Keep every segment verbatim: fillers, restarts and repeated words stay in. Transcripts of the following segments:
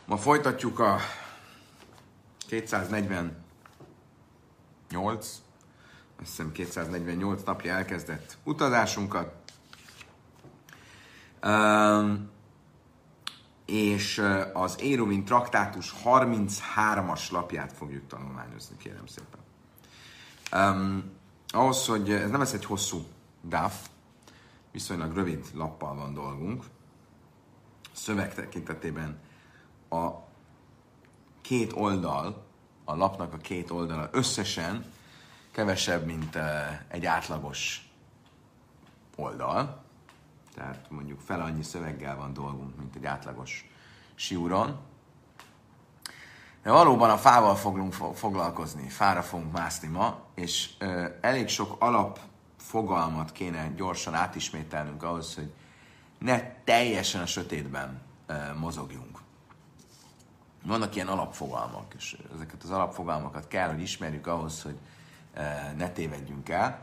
Ma folytatjuk a kétszáznegyvennyolc, azt hiszem kétszáznegyvennyolc napja elkezdett utazásunkat, um, és az Éruvin traktátus harminchármas lapját fogjuk tanulmányozni, kérem szépen. Um, ahhoz, hogy ez nem lesz egy hosszú daf, viszonylag rövid lappal van dolgunk. Szöveg tekintetében a két oldal, a lapnak a két oldala összesen kevesebb, mint egy átlagos oldal. Tehát mondjuk fel annyi szöveggel van dolgunk, mint egy átlagos siúron. De valóban a fával fogunk foglalkozni, fára fogunk mászni ma, és elég sok alapfogalmat kéne gyorsan átismételnünk ahhoz, hogy ne teljesen a sötétben mozogjunk. Vannak ilyen alapfogalmak, és ezeket az alapfogalmakat kell, hogy ismerjük ahhoz, hogy ne tévedjünk el.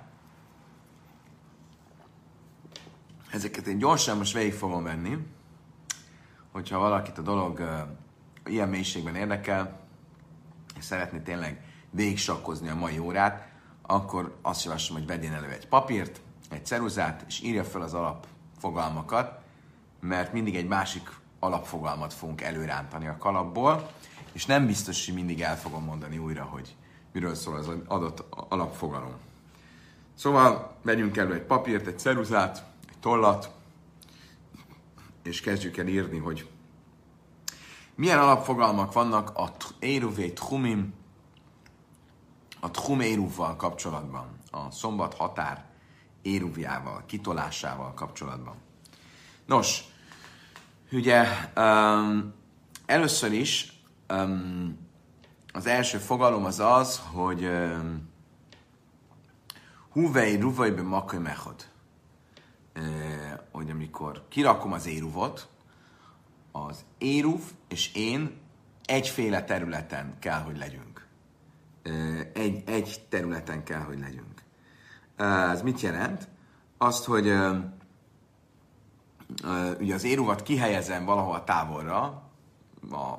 Ezeket én gyorsan most végig fogom venni, hogyha valakit a dolog ilyen mélységben érdekel, és szeretné tényleg végig sakkozni a mai órát, akkor azt javaslom, hogy vegyél elő egy papírt, egy ceruzát, és írja fel az alapfogalmakat, mert mindig egy másik alapfogalmat fogunk előrántani a kalapból, és nem biztos, hogy mindig el fogom mondani újra, hogy miről szól az adott alapfogalom. Szóval vegyünk elő egy papírt, egy ceruzát, egy tollat, és kezdjük el írni, hogy milyen alapfogalmak vannak a Éruvé Tchumim, a Tchum Éruvval kapcsolatban, a szombat határ Éruvjával, kitolásával kapcsolatban. Nos, ugye um, először is um, az első fogalom az az, hogy um, Huvei Ruvaibe Makai Mechod. Uh, hogy amikor kirakom az éruvot, az éruv és én egyféle területen kell, hogy legyünk. Uh, egy, egy területen kell, hogy legyünk. Uh, ez mit jelent? Azt, hogy uh, uh, ugye az éruvat kihelyezem valahol távolra, a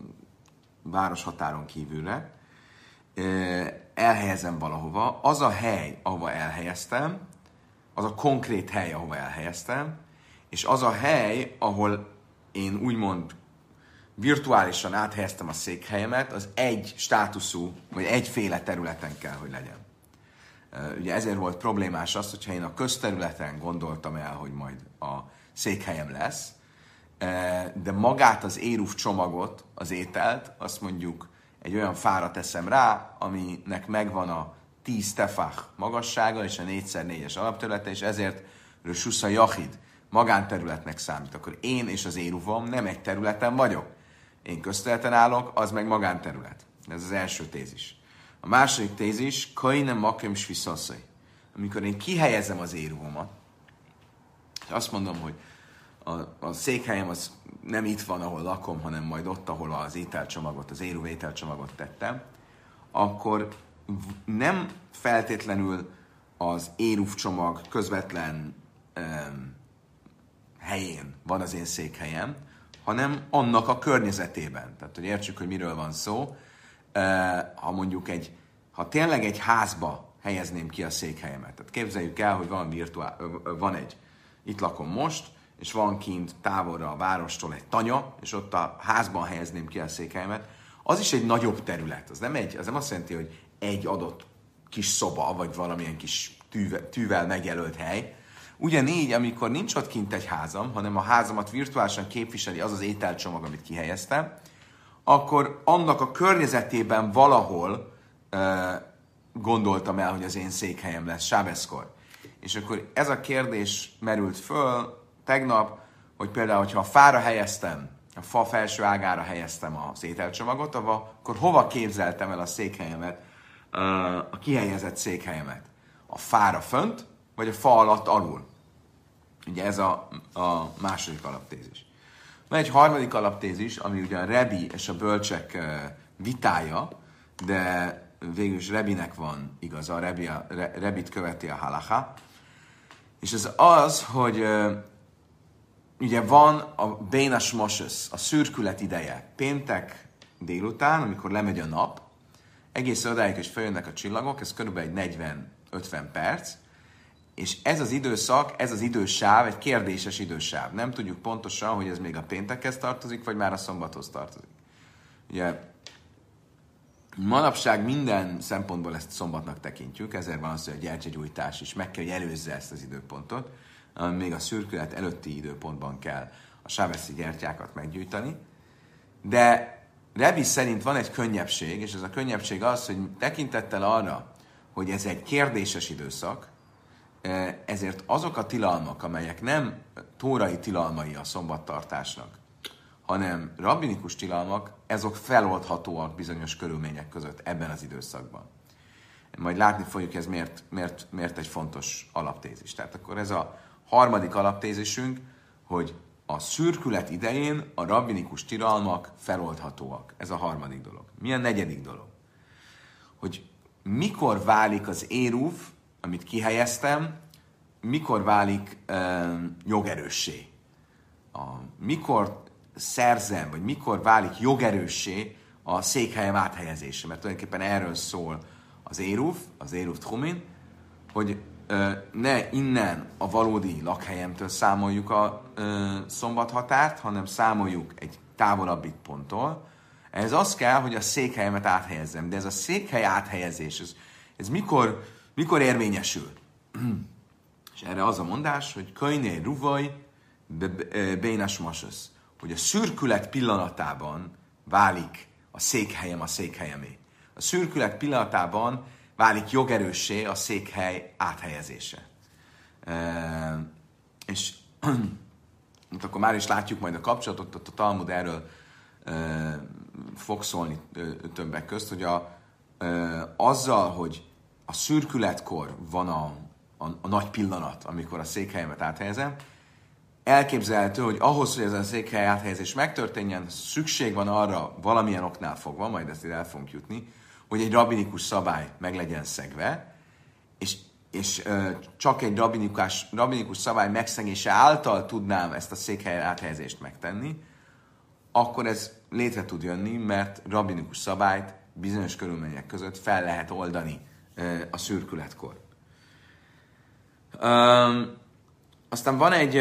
város határon kívülre, uh, elhelyezem valahova. Az a hely, ahova elhelyeztem, az a konkrét hely, ahova elhelyeztem, és az a hely, ahol én úgymond virtuálisan áthelyeztem a székhelyemet, az egy státuszú, vagy egyféle területen kell, hogy legyen. Ugye ezért volt problémás az, hogyha én a közterületen gondoltam el, hogy majd a székhelyem lesz, de magát az éruv csomagot, az ételt, azt mondjuk egy olyan fára teszem rá, aminek megvan a tíz tefach magassága és a négy szer négyes alapterülete, és ezért Rösusza Jachid magánterületnek számít. Akkor én és az éruvom nem egy területen vagyok. Én közterületen állok, az meg magánterület. Ez az első tézis. A második tézis, Kainem Makem Sviszaszai. Amikor én kihelyezem az éruvomat, és azt mondom, hogy a, a székhelyem az nem itt van, ahol lakom, hanem majd ott, ahol az ételcsomagot, az éruv ételcsomagot tettem, akkor nem feltétlenül az éruv csomag közvetlen um, helyén van az én székhelyem, hanem annak a környezetében. Tehát, hogy értsük, hogy miről van szó. Uh, ha mondjuk egy, ha tényleg egy házba helyezném ki a székhelyemet. Tehát képzeljük el, hogy van, virtuál, van egy, itt lakom most, és van kint távolra a várostól egy tanya, és ott a házban helyezném ki a székhelyemet. Az is egy nagyobb terület. Az nem, egy, az nem azt jelenti, hogy egy adott kis szoba, vagy valamilyen kis tűve, tűvel megjelölt hely. Ugyanígy, amikor nincs ott kint egy házam, hanem a házamat virtuálisan képviseli az az ételcsomag, amit kihelyeztem, akkor annak a környezetében valahol uh, gondoltam el, hogy az én székhelyem lesz sábeszkor. És akkor ez a kérdés merült föl tegnap, hogy például, hogyha a fára helyeztem, a fa felső ágára helyeztem az ételcsomagot, akkor hova képzeltem el a székhelyemet, a kihelyezett székhelyemet? A fára fönt, vagy a fa alatt alul? Ugye ez a, a második alaptézis. Van egy harmadik alaptézis, ami ugye a Rebi és a bölcsek vitája, de végül is Rebinek van igaza, a Rebi a, Re, Rebit követi a halacha. És ez az, hogy ugye van a Bénas Moses, a szürkület ideje. Péntek délután, amikor lemegy a nap, egész odáig is feljönnek a csillagok, ez körülbelül egy negyven-ötven perc, és ez az időszak, ez az idősáv egy kérdéses idősáv. Nem tudjuk pontosan, hogy ez még a péntekhez tartozik, vagy már a szombathoz tartozik. Ugye manapság minden szempontból ezt szombatnak tekintjük, ezért van az, hogy a gyertyagyújtás is meg kell, hogy előzze ezt az időpontot, még a szürkület előtti időpontban kell a sáveszi gyertyákat meggyújtani. De Rebbi szerint van egy könnyebbség, és ez a könnyebbség az, hogy tekintettel arra, hogy ez egy kérdéses időszak, ezért azok a tilalmak, amelyek nem tórai tilalmai a szombattartásnak, hanem rabbinikus tilalmak, ezok feloldhatóak bizonyos körülmények között ebben az időszakban. Majd látni fogjuk, ez miért, miért, miért egy fontos alaptézis. Tehát akkor ez a harmadik alaptézisünk, hogy a szürkület idején a rabbinikus tilalmak feloldhatóak. Ez a harmadik dolog. Mi a negyedik dolog? Hogy mikor válik az éruv, amit kihelyeztem, mikor válik um, jogerőssé. A, mikor szerzem, vagy mikor válik jogerőssé a székhelyem áthelyezése. Mert tulajdonképpen erről szól az éruv, az éruv tchumin, hogy uh, ne innen a valódi lakhelyemtől számoljuk a uh, szombathatárt, hanem számoljuk egy távolabbi ponttól. Ez az kell, hogy a székhelyemet áthelyezzem. De ez a székhely áthelyezés, ez, ez mikor, mikor érvényesül? És erre az a mondás, hogy köjné ruvaj bénas masos, hogy a szürkület pillanatában válik a székhelyem a székhelyemé. A szürkület pillanatában válik jogerőssé a székhely áthelyezése. E, és akkor már is látjuk majd a kapcsolatot, ott a Talmud erről e, fog szólni többek közt, hogy a, e, azzal, hogy a szürkületkor van a, a, a nagy pillanat, amikor a székhelyemet áthelyezem, elképzelhető, hogy ahhoz, hogy ez a székhely áthelyezés megtörténjen, szükség van arra valamilyen oknál fogva, majd ezt el fogunk jutni, hogy egy rabbinikus szabály meg legyen szegve, és, és ö, csak egy rabbinikus, rabbinikus szabály megszegése által tudnám ezt a székhely áthelyezést megtenni, akkor ez létre tud jönni, mert rabbinikus szabályt bizonyos körülmények között fel lehet oldani ö, a szürkületkor. Um, Aztán van egy,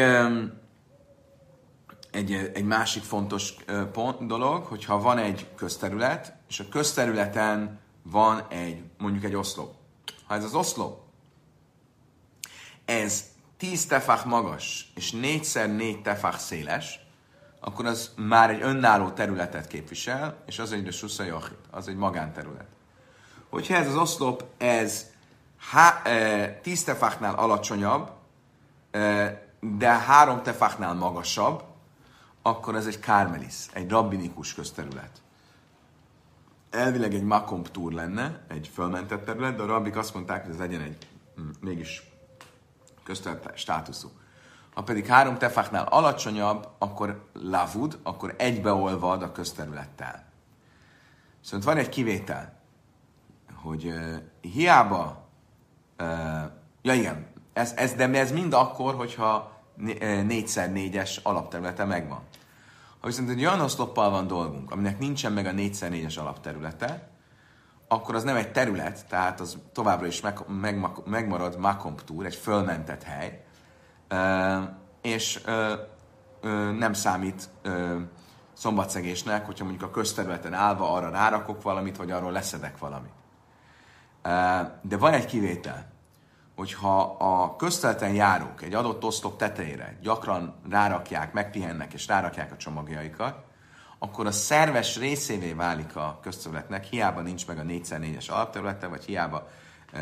egy, egy másik fontos pont, dolog, hogyha van egy közterület, és a közterületen van egy, mondjuk egy oszlop. Ha ez az oszlop, ez tíz tefach magas, és négyszer négy tefach széles, akkor az már egy önálló területet képvisel, és az egy resusza jochit, az egy magánterület. Hogyha ez az oszlop, ez há, e, tíz tefachnál alacsonyabb, de három tefachnál magasabb, akkor ez egy kármelis, egy rabbinikus közterület. Elvileg egy makomptúr lenne, egy fölmentett terület, de a rabbik azt mondták, hogy ez legyen egy mégis közterület státuszú. Ha pedig három tefachnál alacsonyabb, akkor lavud, akkor egybeolvad a közterülettel. Szóval van egy kivétel, hogy uh, hiába, uh, ja igen, Ez, ez, de ez mind akkor, hogyha négyszer négyes alapterülete megvan. Ha viszont egy olyan oszloppal van dolgunk, aminek nincsen meg a négyszer négyes alapterülete, akkor az nem egy terület, tehát az továbbra is meg, meg, megmarad makomptúr, egy fölmentett hely, és nem számít szombatszegésnek, hogyha mondjuk a közterületen állva arra rárakok valamit, vagy arról leszedek valamit. De van egy kivétel, hogyha a közterületen járók egy adott oszlop tetejére gyakran rárakják, megpihennek és rárakják a csomagjaikat, akkor a szerves részévé válik a közterületnek, hiába nincs meg a négyszer négyes alapterülete, vagy hiába e,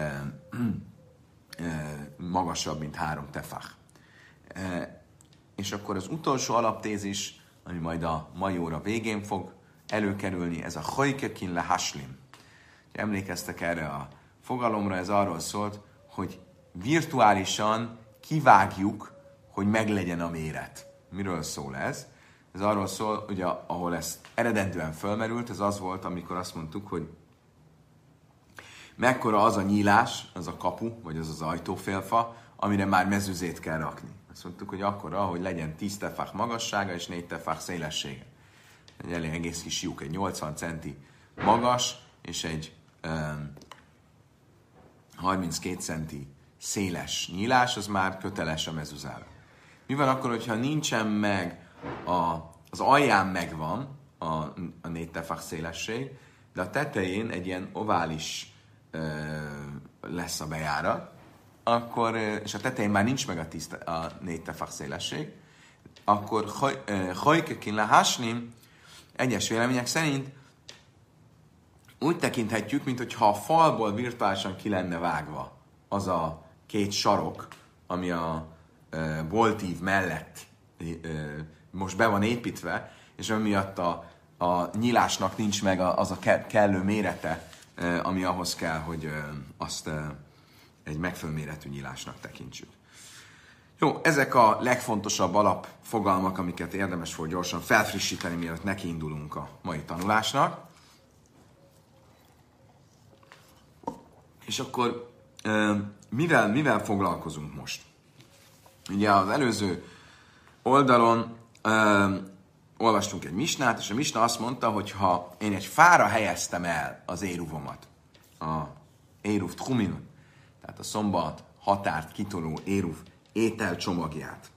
e, magasabb, mint három tefach. E, és akkor az utolsó alaptézis, ami majd a mai óra végén fog előkerülni, ez a hojkekin le haslim. Emlékeztek erre a fogalomra, ez arról szólt, hogy virtuálisan kivágjuk, hogy meglegyen a méret. Miről szól ez? Ez arról szól, ugye, ahol ez eredendően fölmerült, ez az volt, amikor azt mondtuk, hogy mekkora az a nyílás, az a kapu, vagy az az ajtófélfa, amire már mezőzét kell rakni. Azt mondtuk, hogy akkora, hogy legyen tíz tefach magassága és négy tefach szélessége. Egy elég egész kis lyuk, egy nyolcvan centi magas és egy um, harminckét centi széles nyílás, az már köteles a mezuzára. Mi van akkor, hogyha nincsen meg, a, az alján megvan a, a négy tefach szélesség, de a tetején egy ilyen ovális ö, lesz a bejárat, akkor, és a tetején már nincs meg a, tíz, a négy tefach szélesség, akkor hajkekin lehásnim, egyes vélemények szerint úgy tekinthetjük, mintha a falból virtuálisan ki lenne vágva az a két sarok, ami a e, boltív mellett e, most be van építve, és amiatt a, a nyílásnak nincs meg az a kellő mérete, e, ami ahhoz kell, hogy e, azt e, egy megfelelő méretű nyílásnak tekintsük. Jó, ezek a legfontosabb alapfogalmak, amiket érdemes volt gyorsan felfrissíteni, mielőtt nekiindulunk a mai tanulásnak. És akkor mivel, mivel foglalkozunk most? Ugye az előző oldalon ö, olvastunk egy misnát, és a misna azt mondta, hogy ha én egy fára helyeztem el az éruvomat, a éruv tchumin, tehát a szombat határt kitoló éruv ételcsomagját,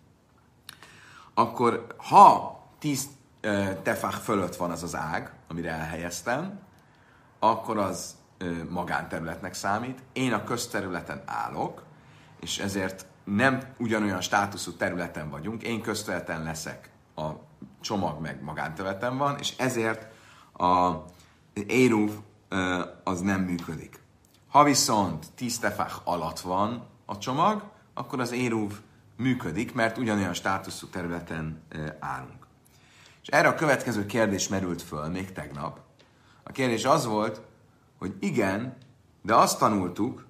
akkor ha tíz tefach fölött van az az ág, amire elhelyeztem, akkor az magánterületnek számít. Én a közterületen állok, és ezért nem ugyanolyan státuszú területen vagyunk. Én közterületen leszek, a csomag meg magánterületen van, és ezért a éruv az nem működik. Ha viszont tíz tefach alatt van a csomag, akkor az éruv működik, mert ugyanolyan státuszú területen állunk. És erre a következő kérdés merült föl még tegnap. A kérdés az volt, hogy igen, de azt tanultuk,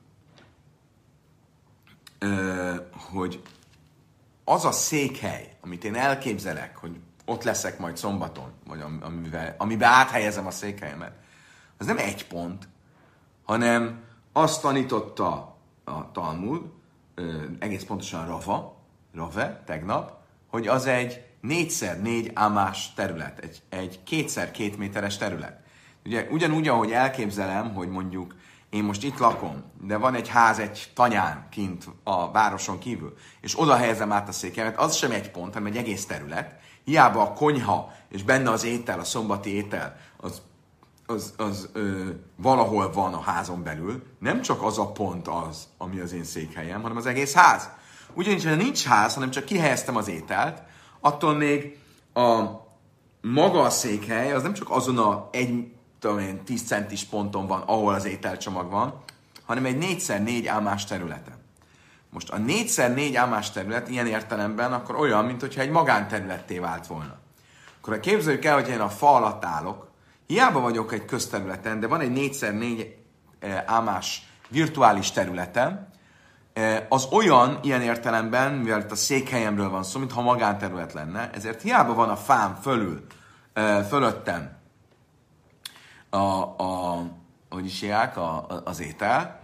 hogy az a székhely, amit én elképzelek, hogy ott leszek majd szombaton, vagy amivel, amiben áthelyezem a székhelyemet, az nem egy pont, hanem azt tanította a Talmud, egész pontosan Rava, Rave, tegnap, hogy az egy négyszer négy ámás terület, egy, egy kétszer két méteres terület. Ugye, ugyanúgy, ahogy elképzelem, hogy mondjuk én most itt lakom, de van egy ház egy tanyán kint a városon kívül, és oda helyezem át a székelyemet, az sem egy pont, hanem egy egész terület. Hiába a konyha, és benne az étel, a szombati étel, az, az, az ö, valahol van a házon belül, nem csak az a pont az, ami az én székhelyem, hanem az egész ház. Ugyanis, ha nincs ház, hanem csak kihelyeztem az ételt, attól még a maga a székhely, az nem csak azon a egy tudom én, tíz centis ponton van, ahol az ételcsomag van, hanem egy négyszer négy ámás területen. Most a négyszer négy ámás terület ilyen értelemben akkor olyan, mintha egy magánterületté vált volna. Akkor képzeljük el, hogy én a fa alatt állok, hiába vagyok egy közterületen, de van egy négyszer négy ámás virtuális területem, az olyan ilyen értelemben, mivel itt a székhelyemről van szó, mintha magánterület lenne, ezért hiába van a fám fölül, fölöttem a, a, hogy is hívják, a, az étel,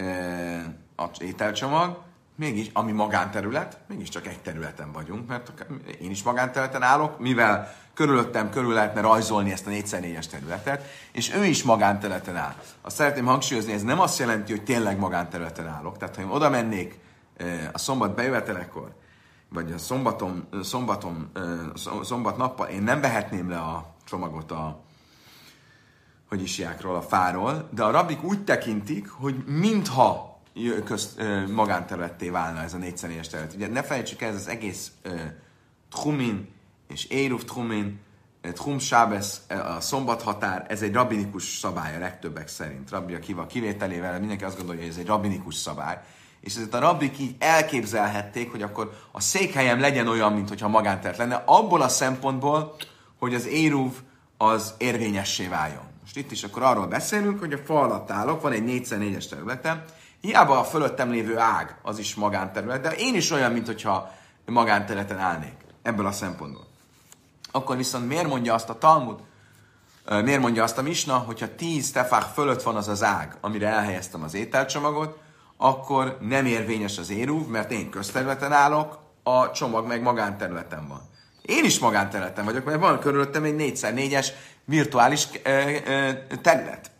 az ételcsomag, mégis, ami magánterület, mégiscsak egy területen vagyunk, mert én is magánterületen állok, mivel körülöttem körül lehetne rajzolni ezt a négyszer négyes területet, és ő is magánterületen áll. Azt szeretném hangsúlyozni, ez nem azt jelenti, hogy tényleg magánterületen állok. Tehát, ha én oda mennék a szombat bejövetelekor, vagy a szombaton, szombaton, szombat nappal, én nem vehetném le a csomagot a hogy is jákról, a fáról, de a rabbik úgy tekintik, hogy mintha közt, magánterületté válna ez a négyszer négyes terület. Ugye ne felejtsük el, ez az egész uh, Tchumin és Éruv Tchumin, Tchum Sábesz, a szombathatár, ez egy rabbinikus szabály a legtöbbek szerint. Rabbi Akiva kivételével mindenki azt gondolja, hogy ez egy rabbinikus szabály. És ezért a rabbik így elképzelhették, hogy akkor a székhelyem legyen olyan, mintha magánterület lenne, abból a szempontból, hogy az Éruv az érvényessé váljon. Most itt is akkor arról beszélünk, hogy a fa alatt állok, van egy négyszer négyes területem, hiába a fölöttem lévő ág, az is magánterület, de én is olyan, mintha magánterületen állnék, ebből a szempontból. Akkor viszont miért mondja azt a Talmud, miért mondja azt a misna, hogyha tíz tefach fölött van az az ág, amire elhelyeztem az ételcsomagot, akkor nem érvényes az éruv, mert én közterületen állok, a csomag meg magánterületen van. Én is magánterületen vagyok, mert van körülöttem egy négy szer négyes virtuális ö, ö, terület.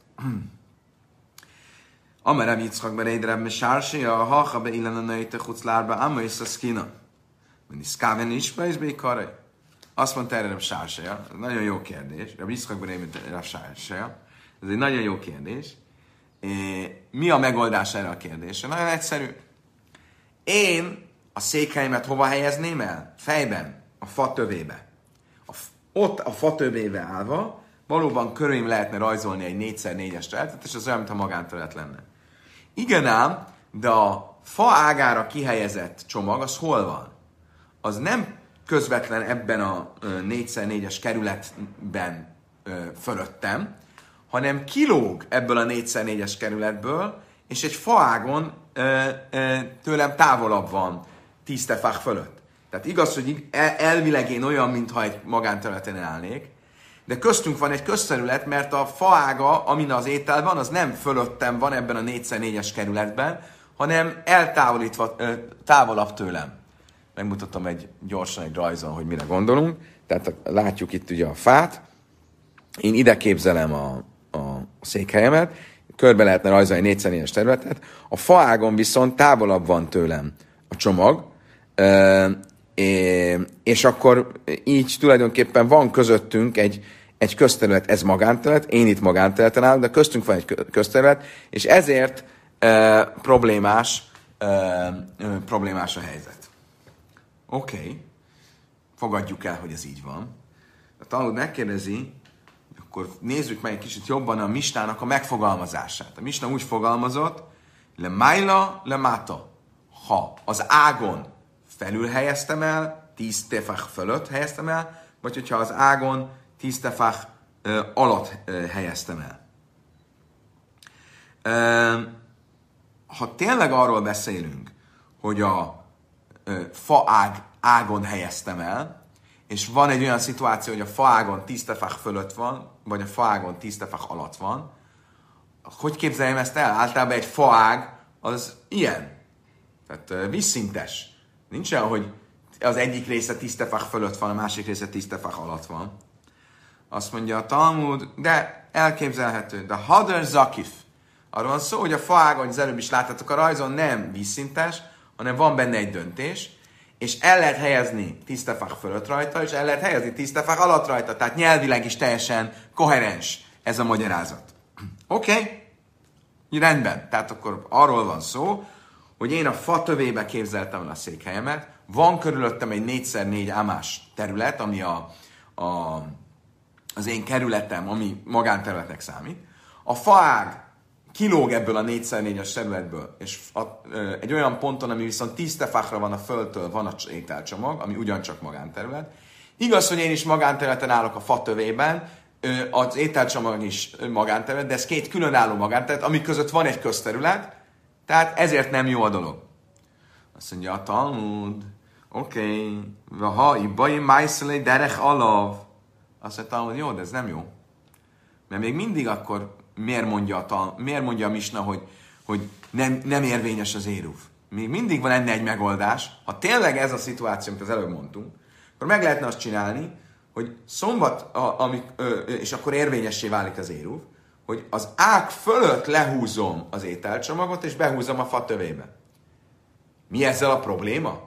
Amerem Yitzchak bereidrem sársi, a hacha beillen a nőite chuclárba, amma is a szkina. Mindig szkáven is be, és békaraj. Azt mondta erre a sársaja. Ez nagyon jó kérdés. Rabbi Yitzchak bereidrem a sársaja. Ez egy nagyon jó kérdés. Mi a megoldás erre a kérdésre? Nagyon egyszerű. Én a székhelyemet hova helyezném el? Fejben, a fa tövébe. A, ott a fa tövébe állva valóban körülém lehetne rajzolni egy négy szer négyes területet, és az olyan, mintha magánterület lenne. Igen ám, de a fa ágára kihelyezett csomag, az hol van? Az nem közvetlen ebben a négy szer négyes kerületben fölöttem, hanem kilóg ebből a négy szer négyes kerületből, és egy faágon ö, ö, tőlem távolabb van tíz tefák fölött. Tehát igaz, hogy el, elvileg én olyan, mintha egy magánterületen állnék, de köztünk van egy közterület, mert a faága, amin az étel van, az nem fölöttem van ebben a négy szer négyes kerületben, hanem eltávolítva, ö, távolabb tőlem. Megmutatom egy gyorsan egy rajzon, hogy mire gondolunk. Tehát látjuk itt ugye a fát. Én ide képzelem a a székhelyemet, körbe lehetne rajzolni négy szer négyes területet, a faágon viszont távolabb van tőlem a csomag, és akkor így tulajdonképpen van közöttünk egy, egy közterület, ez magánterület, én itt magánterületen állok, de köztünk van egy közterület, és ezért e, problémás, e, e, problémás a helyzet. Oké, okay. Fogadjuk el, hogy ez így van. A tanul megkérdezi, akkor nézzük meg egy kicsit jobban a misnának a megfogalmazását. A misna úgy fogalmazott, le májla, le máta. Ha az ágon felül helyeztem el, tíz tefach fölött helyeztem el, vagy hogyha az ágon tíz tefach uh, alatt uh, helyeztem el. Uh, ha tényleg arról beszélünk, hogy a uh, fa ág, ágon helyeztem el, és van egy olyan szituáció, hogy a faágon tíz tefach fölött van, vagy a faágon tíz tefach alatt van, hogy képzeljem ezt el? Általában egy faág az ilyen. Tehát vízszintes. Nincs olyan, hogy az egyik része tíz tefach fölött van, a másik része tíz tefach alatt van. Azt mondja a Talmud, de elképzelhető. De hadar zakif. Arról van szó, hogy a faágon, az előbb is láttátok a rajzon, nem vízszintes, hanem van benne egy döntés, és el lehet helyezni tíz tefach fölött rajta, és el lehet helyezni tíz tefach alatt rajta. Tehát nyelvileg is teljesen koherens ez a magyarázat. Oké, okay. Rendben. Tehát akkor arról van szó, hogy én a fa tövébe képzeltem el a székhelyemet, van körülöttem egy négy szer négy ámás terület, ami a, a, az én kerületem, ami magánterületnek számít. A faág kilóg ebből a négy szer négyes területből, és a, ö, egy olyan ponton, ami viszont tíz tefachra van a földtől, van a ételcsomag, ami ugyancsak magánterület. Igaz, hogy én is magánterületen állok a fa tövében, ö, az ételcsomag is magánterület, de ez két különálló magánterület, ami között van egy közterület, tehát ezért nem jó a dolog. Azt mondja a Talmud, oké, okay, ha ibbai májszalé derech alav. Azt mondja a Talmud, jó, de ez nem jó. Mert még mindig akkor miért mondja a, tal, miért mondja a misna, hogy, hogy nem, nem érvényes az éruv? Még mindig van ennél egy megoldás. Ha tényleg ez a szituáció, amit az előbb mondtunk, akkor meg lehetne azt csinálni, hogy szombat, a, amik, ö, és akkor érvényessé válik az éruv, hogy az ág fölött lehúzom az ételcsomagot, és behúzom a fa tövébe. Mi ezzel a probléma?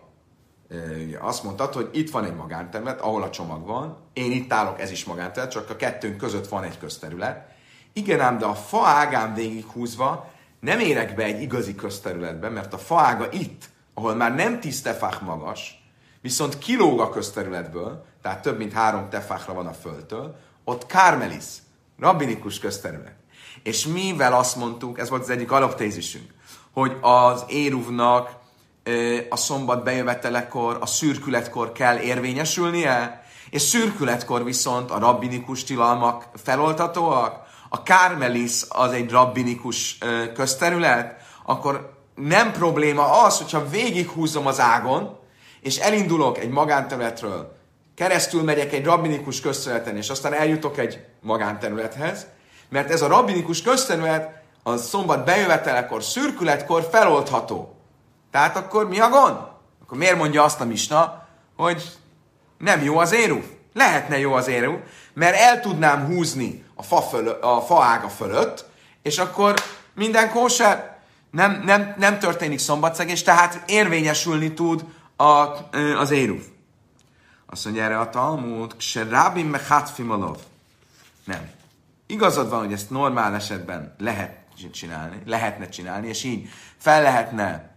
Azt mondtad, hogy itt van egy magánterület, ahol a csomag van, én itt állok, ez is magánterület, csak a kettőnk között van egy közterület. Igen ám, de a fa ágán végighúzva nem érek be egy igazi közterületbe, mert a fa ága itt, ahol már nem tíz tefach magas, viszont kilóg a közterületből, tehát több mint három tefachra van a földtől, ott kármelis, rabbinikus közterület. És mivel azt mondtuk, ez volt az egyik alaptézisünk, hogy az éruvnak a szombat bejövetelekor, a szürkületkor kell érvényesülnie, és szürkületkor viszont a rabbinikus tilalmak feloltatóak, a kármelis az egy rabbinikus közterület, akkor nem probléma az, hogyha végighúzom az ágon, és elindulok egy magánterületről, keresztül megyek egy rabbinikus közterületen, és aztán eljutok egy magánterülethez, mert ez a rabbinikus közterület a szombat bejövetelekor, szürkületkor feloldható. Tehát akkor mi a gond? Akkor miért mondja azt a misna, hogy nem jó az éruv? Lehetne jó az éruv, mert el tudnám húzni a fa, fölö, a fa ága fölött, és akkor minden kóser, nem, nem, nem történik szombatszegés, tehát érvényesülni tud a, az éruv. Azt mondja erre a Talmud, se rábim me hatfimalov. Nem. Igazad van, hogy ezt normál esetben lehet csinálni, lehetne csinálni, és így fel lehetne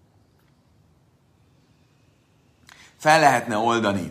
fel lehetne oldani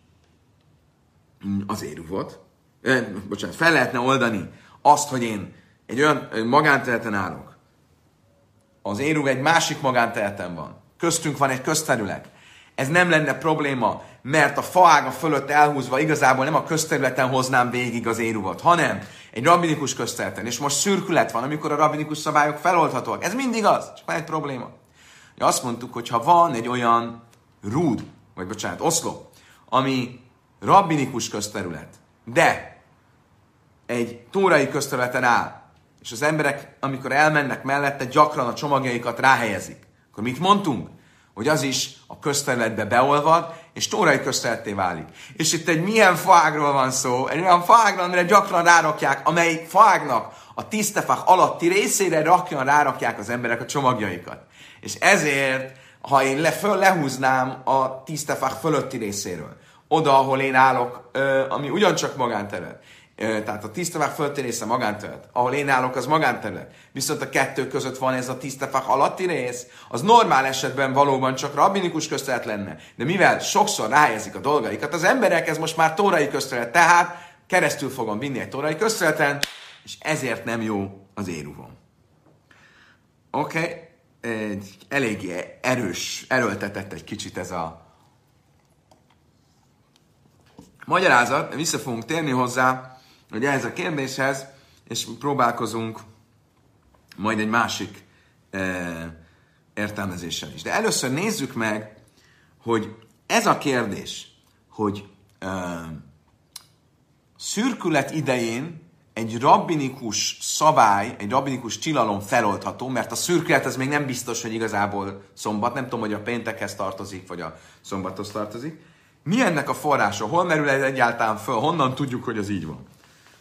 az éruvot, eh, bocsánat, fel lehetne oldani azt, hogy én egy olyan magánterületen állok, az éruv egy másik magánterületen van, köztünk van egy közterület. Ez nem lenne probléma, mert a faága fölött elhúzva igazából nem a közterületen hoznám végig az éruvot, hanem egy rabbinikus közterületen, és most szürkület van, amikor a rabbinikus szabályok feloldhatóak. Ez mindig az, csak van egy probléma. Azt mondtuk, hogy ha van egy olyan rúd, vagy bocsánat, oszlop, ami rabbinikus közterület, de egy tórai közterületen áll, és az emberek, amikor elmennek mellette, gyakran a csomagjaikat ráhelyezik. Akkor mit mondtunk? Hogy az is a közterületbe beolvad, és tórai közterületté válik. És itt egy milyen faágról van szó, egy olyan faágról, amire gyakran rárakják, amely faágnak a tisztefák alatti részére rakjan rárakják az emberek a csomagjaikat. És ezért, ha én le, föl lehúznám a tisztefák fölötti részéről, oda, ahol én állok, ami ugyancsak magánterület, tehát a tisztefák fölötti része magánterület, ahol én állok, az magánterület, viszont a kettő között van ez a tisztefák alatti rész, az normál esetben valóban csak rabbinikus közterület lenne, de mivel sokszor ráhelyezik a dolgaikat, az emberek, ez most már tórai közterület, tehát keresztül fogom vinni egy tórai közterületen, és ezért nem jó az éruvom. Oké, okay. Egy eléggé erős, erőltetett egy kicsit ez a magyarázat, vissza fogunk térni hozzá, hogy ehhez a kérdéshez, és próbálkozunk majd egy másik e, értelmezéssel is. De először nézzük meg, hogy ez a kérdés, hogy e, szürkület idején egy rabbinikus szabály, egy rabbinikus tilalom feloldható, mert a szürkület az még nem biztos, hogy igazából szombat, nem tudom, hogy a péntekhez tartozik, vagy a szombathoz tartozik. Mi ennek a forrása? Hol merül ez egyáltalán föl? Honnan tudjuk, hogy az így van?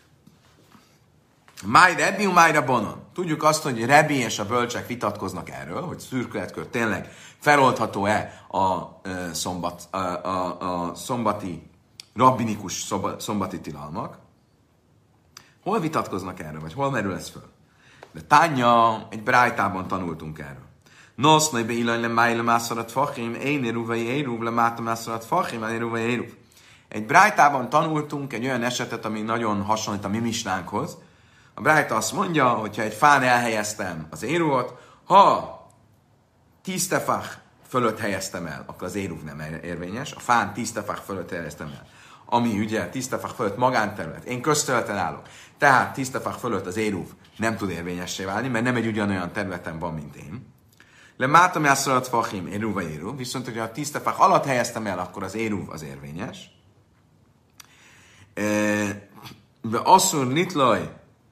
Máj Rebbi, máj Rabbanon. Tudjuk azt, hogy Rebbi és a bölcsek vitatkoznak erről, hogy szürkületkör tényleg feloldható-e a, a, szombat, a, a, a szombati, rabbinikus szoba, szombati tilalmak. Hol vitatkoznak erről, vagy hol merül ez föl? De Tánya, egy brájtában tanultunk erről. Nosz, nőbe illany le máj le mászorat fachim, én éruvai éruv, le máta mászorat fachim, én éruvai éruv. Egy brájtában tanultunk egy olyan esetet, ami nagyon hasonlít a mi misnánkhoz. A brájta azt mondja, hogyha egy fán elhelyeztem az éruvot, ha tíz tefach fölött helyeztem el, akkor az éruv nem érvényes. A fán tíz tefach fölött helyeztem el, ami ugye tíz tefach fölött magánterület. Én közterületen állok. Tehát tíz tefach fölött az éruv nem tud érvényessé válni, mert nem egy ugyanolyan területen van, mint én. Le mátam jászolott fachim, éruv vagy éruv, viszont hogyha a tíz tefach alatt helyeztem el, akkor az éruv az érvényes. De asszur litlaj,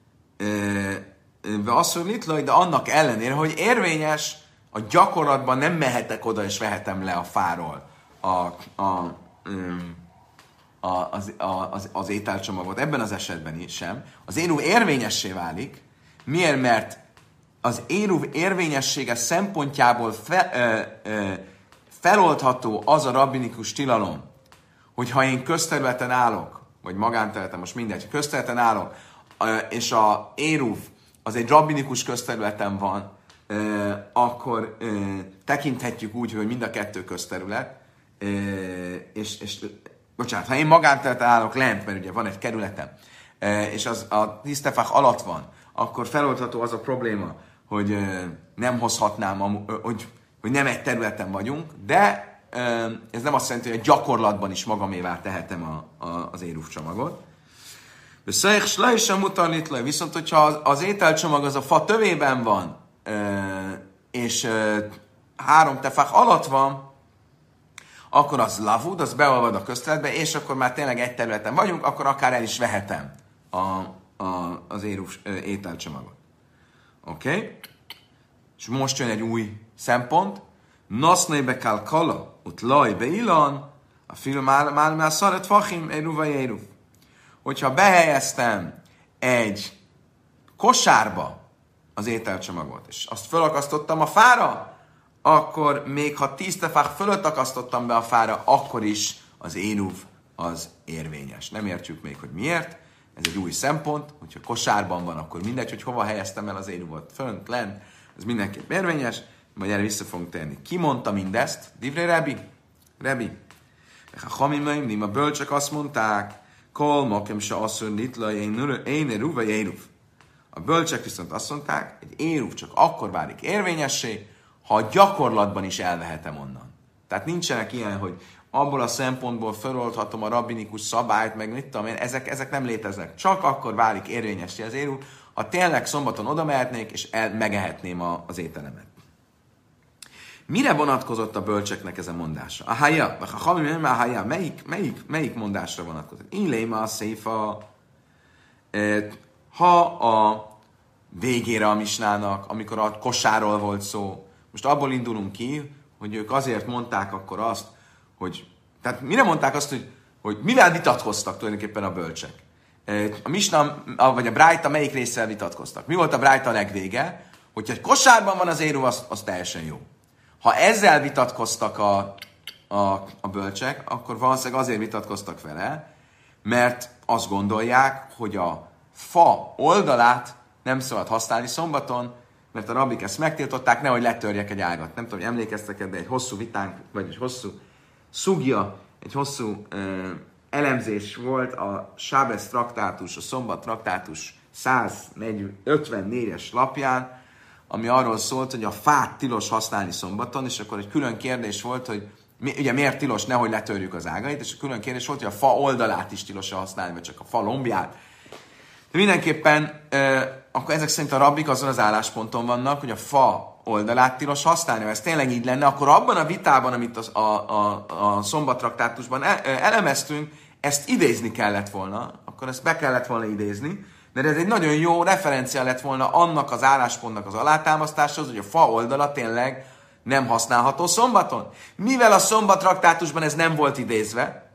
de asszur litlaj, de annak ellenére, hogy érvényes, a gyakorlatban nem mehetek oda és vehetem le a fáról a, a, a, az, a, az, az ételcsomagot. Ebben az esetben is sem. Az éruv érvényessé válik. Miért? Mert az éruv érvényessége szempontjából fe, ö, ö, feloldható az a rabbinikus tilalom, hogyha én közterületen állok, vagy magánterületen, most mindegy, közterületen állok, és a éruv az egy rabbinikus közterületen van, akkor tekinthetjük úgy, hogy mind a kettő közterület, és, és bocsánat, ha én magánterületen állok lent, mert ugye van egy kerületem, és az a tíz tefach alatt van, akkor feloldható az a probléma, hogy nem hozhatnám, hogy, hogy nem egy területen vagyunk, de ez nem azt jelenti, hogy a gyakorlatban is magamévá tehetem a, a, az éruv csomagot. Viszont, hogyha az ételcsomag az a fa tövében van, és három tefach alatt van, akkor az lavud, az beolvad a közterületbe, és akkor már tényleg egy területen vagyunk, akkor akár el is vehetem a, a, az éruv ételcsomagot. Oké? Okay? És most jön egy új szempont. Nasznai bekál kala, ut laj be ilan, a film már már már szaret fachim, éruva éruv. Hogyha behelyeztem egy kosárba az ételcsomagot, és azt fölakasztottam a fára, akkor még ha tíz tefach fölött akasztottam be a fára, akkor is az éruv az érvényes. Nem értjük még, hogy miért. Ez egy új szempont, hogyha kosárban van, akkor mindegy, hogy hova helyeztem el az éruvot, fönt, lent, ez mindenképp érvényes, majd erre vissza fogunk térni. Ki mondta mindezt? Divré Rebi? Rebi. A hamimaim, a bölcsek azt mondták, kol makem se asszor nitla én eruv vagy éruv. A bölcsek viszont azt mondták, egy éruv csak akkor válik érvényessé, ha a gyakorlatban is elvehetem onnan. Tehát nincsenek ilyen, hogy abból a szempontból feloldhatom a rabbinikus szabályt, meg mit tudom én, ezek, ezek nem léteznek. Csak akkor válik érvényessé az éruv, ha tényleg szombaton oda mehetnék, és el, megehetném a, az ételemet. Mire vonatkozott a bölcseknek ez a mondása? A hája, a hamim, a hája, melyik, melyik, melyik mondásra vonatkozott? Illéma a széfa, ha a végére a misnának, amikor a kosáról volt szó, most abból indulunk ki, hogy ők azért mondták akkor azt, hogy, tehát mire mondták azt, hogy, hogy mivel vitatkoztak tulajdonképpen a bölcsek? A misna, vagy a brájta melyik résszel vitatkoztak? Mi volt a brájta legvége? Hogyha egy kosárban van az éruv, az, az teljesen jó. Ha ezzel vitatkoztak a, a, a bölcsek, akkor valószínűleg azért vitatkoztak vele, mert azt gondolják, hogy a fa oldalát nem szabad használni szombaton, mert a rabbik ezt megtiltották, nehogy letörjek egy ágat. Nem tudom, hogy emlékeztek, de egy hosszú vitánk, vagy egy hosszú szugja, egy hosszú ö, elemzés volt a Sábesz traktátus, a Szombat traktátus száz ötvennégyes lapján, ami arról szólt, hogy a fát tilos használni szombaton, és akkor egy külön kérdés volt, hogy mi, ugye miért tilos, nehogy letörjük az ágait, és a külön kérdés volt, hogy a fa oldalát is tilos használni, vagy csak a fa lombját. De mindenképpen euh, akkor ezek szerint a rabbik azon az állásponton vannak, hogy a fa oldalát tilos használni. Ha ez tényleg így lenne, akkor abban a vitában, amit az, a, a, a szombattraktátusban elemeztünk, ezt idézni kellett volna, akkor ezt be kellett volna idézni, de ez egy nagyon jó referencia lett volna annak az álláspontnak az alátámasztáshoz, hogy a fa oldala tényleg nem használható szombaton. Mivel a szombattraktátusban ez nem volt idézve,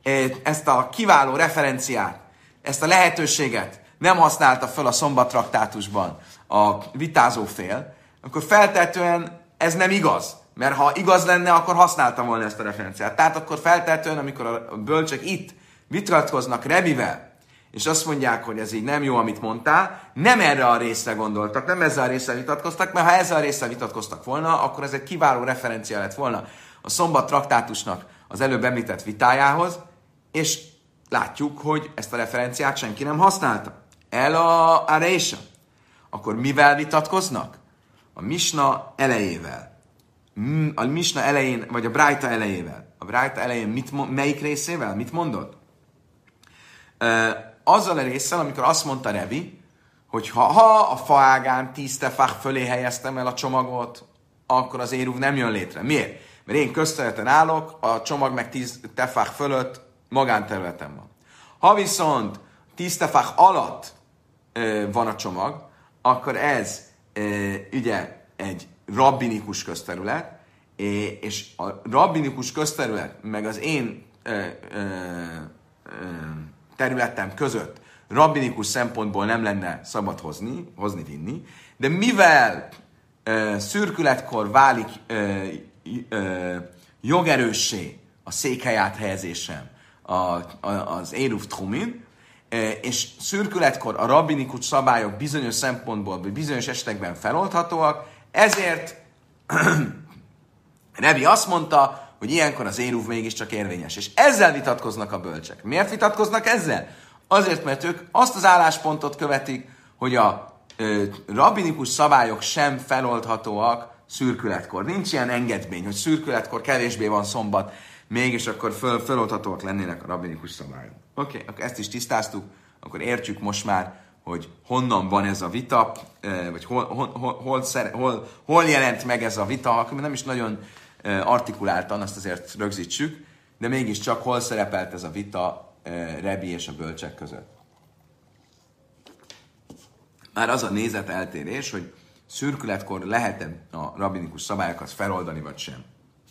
ezt a kiváló referenciát, ezt a lehetőséget nem használta fel a szombattraktátusban a vitázó fél, akkor feltehetően ez nem igaz. Mert ha igaz lenne, akkor használta volna ezt a referenciát. Tehát akkor feltehetően, amikor a bölcsek itt vitatkoznak Rebivel, és azt mondják, hogy ez így nem jó, amit mondtál, nem erre a részre gondoltak, nem ezzel a részre vitatkoztak, mert ha ezzel a részre vitatkoztak volna, akkor ez egy kiváló referencia lett volna a szombat traktátusnak az előbb említett vitájához, és látjuk, hogy ezt a referenciát senki nem használta. El a, a része. Akkor mivel vitatkoznak? A misna elejével. A misna elején, vagy a brájta elejével. A brájta elején mit, melyik részével? Mit mondod? Azzal a résszel, amikor azt mondta Rebi, hogy ha, ha a faágán tíz tefach fölé helyeztem el a csomagot, akkor az éruv nem jön létre. Miért? Mert én közterületen állok, a csomag meg tíz tefach fölött magánterületen van. Ha viszont tíz tefach alatt ö, van a csomag, akkor ez ö, ugye egy rabbinikus közterület, és a rabbinikus közterület meg az én ö, ö, ö, területem között rabbinikus szempontból nem lenne szabad hozni, hozni, vinni, de mivel ö, szürkületkor válik ö, ö, jogerőssé a székhely áthelyezésem a, a, az éruv tchumin, ö, és szürkületkor a rabbinikus szabályok bizonyos szempontból, vagy bizonyos esetekben feloldhatóak, ezért Rebi azt mondta, hogy ilyenkor az éruv mégiscsak érvényes. És ezzel vitatkoznak a bölcsek. Miért vitatkoznak ezzel? Azért, mert ők azt az álláspontot követik, hogy a ö, rabbinikus szabályok sem feloldhatóak szürkületkor. Nincs ilyen engedmény, hogy szürkületkor kevésbé van szombat, mégis akkor föl, feloldhatóak lennének a rabbinikus szabályok. Oké, okay, akkor ezt is tisztáztuk, akkor értjük most már, hogy honnan van ez a vita, vagy hol, hol, hol, hol, hol, hol jelent meg ez a vita, akkor nem is nagyon artikuláltan, azt azért rögzítsük, de mégiscsak hol szerepelt ez a vita Rebi és a bölcsek között. Már az a nézeteltérés, hogy szürkületkor lehet a rabbinikus szabályokat feloldani, vagy sem.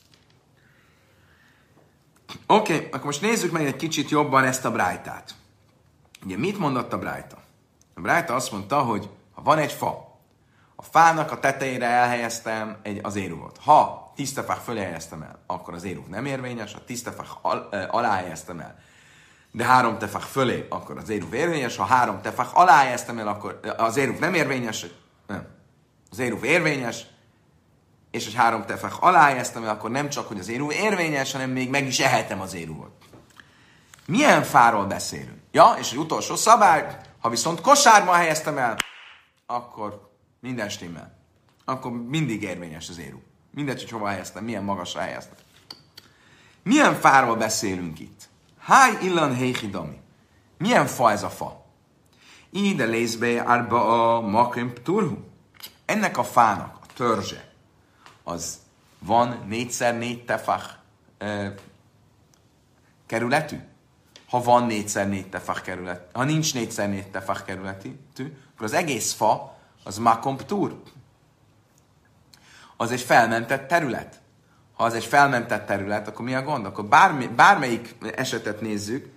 Oké, okay, akkor most nézzük meg egy kicsit jobban ezt a brájtát. Ugye mit mondott a brájta? A brájta azt mondta, hogy ha van egy fa, a fának a tetejére elhelyeztem egy, az éruvot. Ha tiszta fák fölé helyeztem el, akkor az éruv nem érvényes, ha tiszta fák al, alá helyeztem el, de három tefach fölé, akkor az éruv érvényes, ha három tefach alá helyeztem el, akkor az éruv nem érvényes, nem. Az éruv érvényes, és hogy három tefach alá helyeztem el, akkor nem csak, hogy az éruv érvényes, hanem még meg is ehetem az éruvot. Milyen fáról beszélünk? Ja, és egy utolsó szabály, ha viszont kosárban helyeztem el, akkor minden stimmel. Akkor mindig érvényes az éruv. Mindegy, hogy hova helyeztem, milyen magasra helyeztem. Milyen fáról beszélünk itt? Háj illan héhidami. Milyen fa ez a fa? Ide lézbe árba a makrim turhu. Ennek a fának a törzse, az van négyszer négy tefach e, kerületű? Ha van négyszer négy tefach kerület, ha nincs négyszer négy tefach kerületű, akkor az egész fa az makom tur. Az egy felmentett terület. Ha az egy felmentett terület, akkor mi a gond? Akkor bármi, bármelyik esetet nézzük,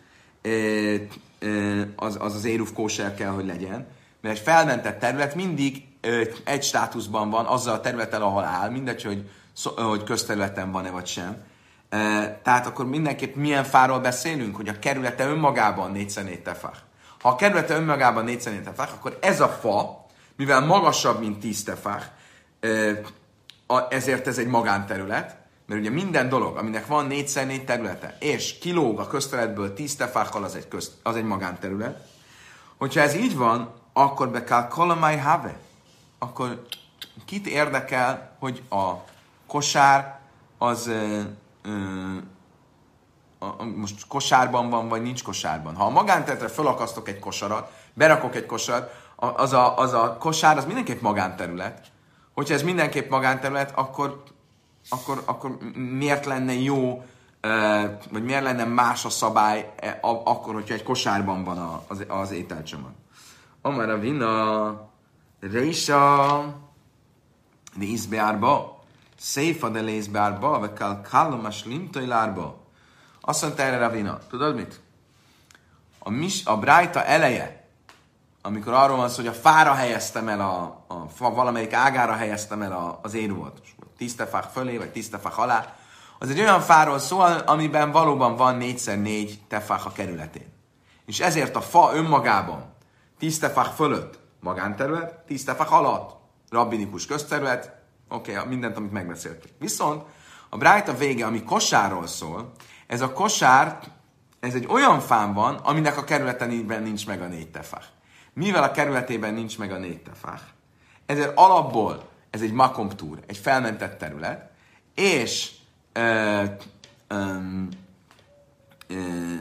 az az, az éruv kóser kell, hogy legyen. Mert egy felmentett terület mindig egy státuszban van azzal a területtel, ahol áll, mindegy, hogy, hogy közterületen van-e vagy sem. Tehát akkor mindenképp milyen fáról beszélünk, hogy a kerülete önmagában négyszer négy tefach. Ha a kerülete önmagában négyszer négy tefach, akkor ez a fa, mivel magasabb, mint tíz tefach, ezért ez egy magánterület, mert ugye minden dolog, aminek van négyszer négy területe, és kilóg a közterületből tíz tefákkal, az egy, közt, az egy magánterület. Hogyha ez így van, akkor be kell kalamai have. Akkor kit érdekel, hogy a kosár az ö, ö, a, most kosárban van, vagy nincs kosárban. Ha a magánterületre felakasztok egy kosarat, berakok egy kosarat, az a, az a kosár az mindenképp magánterület. Hogyha ez mindenképp magánterület, akkor, akkor, akkor miért lenne jó, vagy miért lenne más a szabály akkor, hogyha egy kosárban van az, az ételcsomag. Amara vina résa lézbeárba, széfa de lézbeárba, vagy kell kallomas limtojlárba. Azt mondta erre Ravina, tudod mit? A, mis, a brájta eleje, amikor arról van szó, hogy a fára helyeztem el, a, a fa valamelyik ágára helyeztem el a, az éruvot, tíz tefach fölé, vagy tíz tefach alá, az egy olyan fáról szól, amiben valóban van négyszer négy tefach a kerületén. És ezért a fa önmagában tíz tefach fölött magánterület, tíz tefach alatt rabbinikus közterület, oké, okay, mindent, amit megbeszéltük. Viszont a brájta vége, ami kosárról szól, ez a kosár, ez egy olyan fán van, aminek a kerületében nincs meg a négy tefach. Mivel a kerületében nincs meg a négy tefach, ezért alapból ez egy makomtúr, egy felmentett terület, és, ö, ö, ö,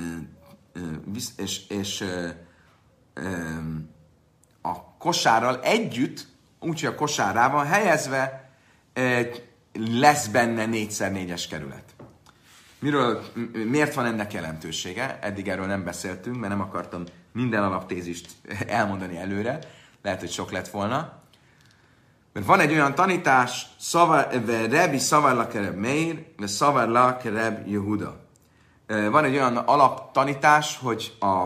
ö, és, és ö, ö, a kosárral együtt, úgyhogy a kosár rá van helyezve, ö, lesz benne négyszer négyes kerület. Miről, miért van ennek jelentősége? Eddig erről nem beszéltünk, mert nem akartam minden alaptézist elmondani előre. Lehet, hogy sok lett volna. Mert van egy olyan tanítás, Rebi Szavarla Kereb Meir, de Szavarla Kereb Yehuda. Van egy olyan alaptanítás, hogy a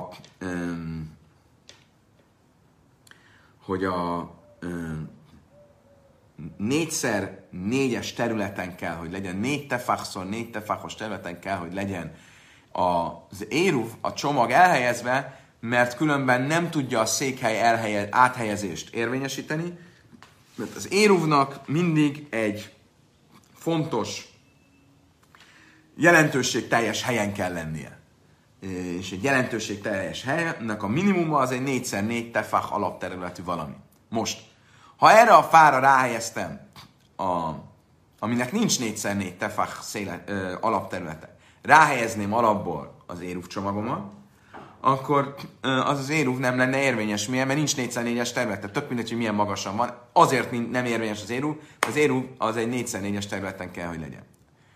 hogy a négyszer négyes területen kell, hogy legyen, négy tefachszor négy tefachos területen kell, hogy legyen az éruv, a csomag elhelyezve, mert különben nem tudja a székhely elhelye, áthelyezést érvényesíteni, mert az éruvnak mindig egy fontos, jelentőségteljes helyen kell lennie. És egy jelentőségteljes helynek a minimuma az egy négyszer négy tefach alapterületű valami. Most, ha erre a fára ráhelyeztem, a, aminek nincs négyszer négy tefach széle, ö, alapterülete, ráhelyezném alapból az éruv csomagomat, akkor az az éruv nem lenne érvényes. Miért? Mert nincs négyszer négyes területe. Tök mindegy, hogy milyen magasan van. Azért nem érvényes az éruv, az éruv az egy négyszer négyes területen kell, hogy legyen.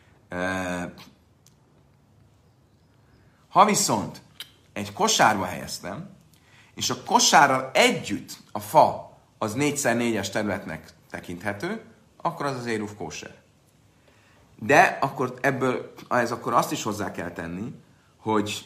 Ha viszont egy kosárba helyeztem, és a kosárral együtt a fa az négyszer négyes területnek tekinthető, akkor az az éruv kóser. De akkor ebből, ez akkor azt is hozzá kell tenni, hogy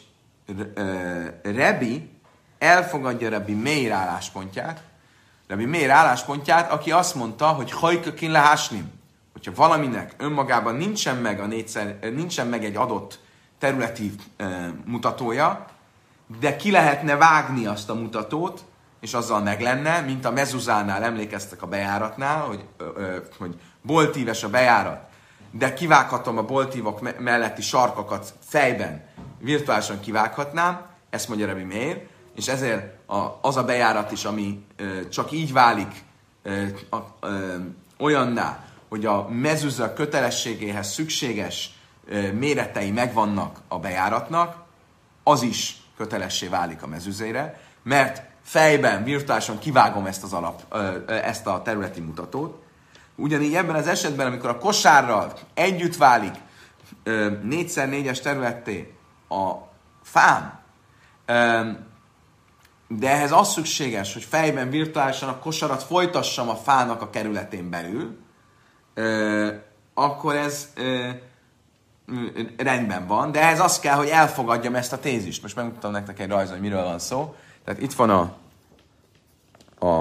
Rebi elfogadja Rebi Meir álláspontját, Rebi Meir álláspontját, aki azt mondta, hogy hajkökin lehásnim, hogyha valaminek önmagában nincsen meg, a négyszer, nincsen meg egy adott területi e, mutatója, de ki lehetne vágni azt a mutatót, és azzal meg lenne, mint a mezuzánál emlékeztek a bejáratnál, hogy, ö, hogy boltíves a bejárat, de kivághatom a boltívok me- melletti sarkokat fejben, virtuálisan kivághatnám, ezt mondja Rebi Meir, és ezért a, az a bejárat is, ami ö, csak így válik ö, a, ö, olyanná, hogy a mezuzá kötelességéhez szükséges ö, méretei megvannak a bejáratnak, az is kötelessé válik a mezuzére, mert fejben, virtuálisan kivágom ezt, az alap, ö, ö, ezt a területi mutatót. Ugyanígy ebben az esetben, amikor a kosárral együtt válik ö, négyszer négyes területté a fám, ö, de ehhez az szükséges, hogy fejben virtuálisan a kosarat folytassam a fának a kerületén belül, ö, akkor ez ö, rendben van, de ehhez az kell, hogy elfogadjam ezt a tézist. Most megmutatom nektek egy rajzon, hogy miről van szó. Tehát itt van a, a,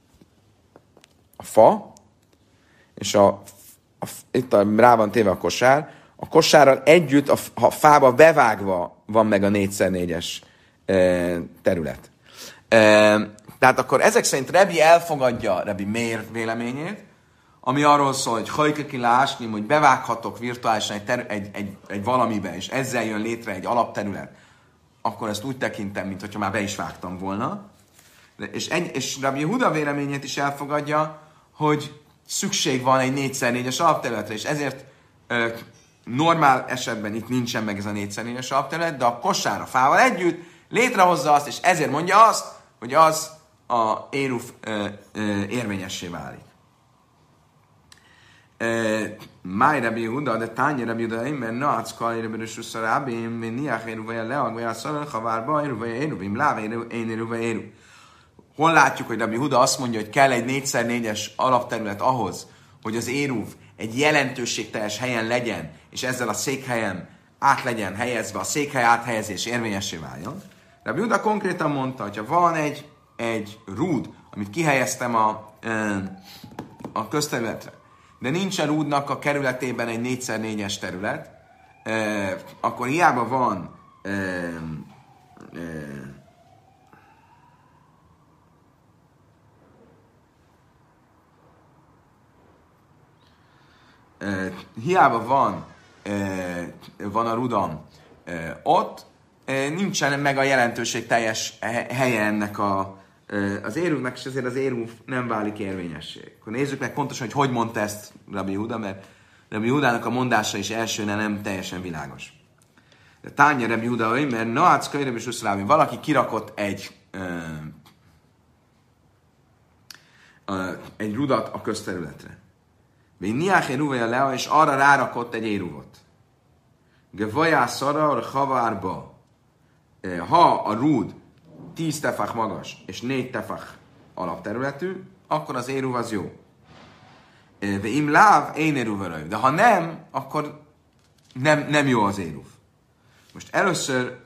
a fa, és a, a, itt a, rá van téve a kosár. A kosárral együtt a, a fába bevágva van meg a négyszer négyes e, terület. E, tehát akkor ezek szerint Rebi elfogadja Rebi Meir véleményét, ami arról szól, hogy hajköki lásni, hogy bevághatok virtuálisan egy, ter- egy, egy, egy valamibe, és ezzel jön létre egy alapterület, akkor ezt úgy tekintem, mintha már be is vágtam volna. És, egy, és Rabbi Yehuda véleményét is elfogadja, hogy szükség van egy négyszer négyes alapterületre, és ezért ö, normál esetben itt nincsen meg ez a négyszer négyes alapterület, de a kosár a fával együtt létrehozza azt, és ezért mondja azt, hogy az a éruv ö, ö, érvényessé válik. Máj Rabbi Yehuda, de Tányi Rabbi Yehuda, mert Naac Kali Rabbi Rössusz Rábim, Niach Éruvaja Leag, vagy a Szalach Havárba, Éruvaja Éruvim, Láv Én Éruvaja Éru. Hol látjuk, hogy Rabbi Yehuda azt mondja, hogy kell egy négyszer négyes alapterület ahhoz, hogy az éruv egy jelentőségteljes helyen legyen, és ezzel a székhelyen át legyen helyezve, a székhely áthelyezés érvényessé váljon. Rabbi Yehuda konkrétan mondta, hogyha van egy, egy rúd, amit kihelyeztem a, a közterületre, de nincsen rúdnak a kerületében egy négyszer négyes terület, eh, akkor hiába van eh, eh, eh, hiába van eh, van a rudam eh, ott, eh, nincsen meg a jelentőség teljes helye ennek a az éruvnak, és ezért az éruv nem válik érvényessé. Akkor nézzük meg pontosan, hogy hogy mondta ezt Rabbi Yehuda, mert Rabbi Yehudának a mondása is elsőne nem teljesen világos. De Tányi Rabbi Yehuda, mert Naac Kali Rabbi Rössusz Rábim, valaki kirakott egy ö, ö, egy rudat a közterületre. Niach Éruvaja Lea, és arra rárakott egy éruvot. Gevajá szara, havárba. Ha a rúd tíz tefach magas és négy tefach alapterületű, akkor az éruv az jó. De im láv, én éruverő. De ha nem, akkor nem, nem jó az éruv. Most először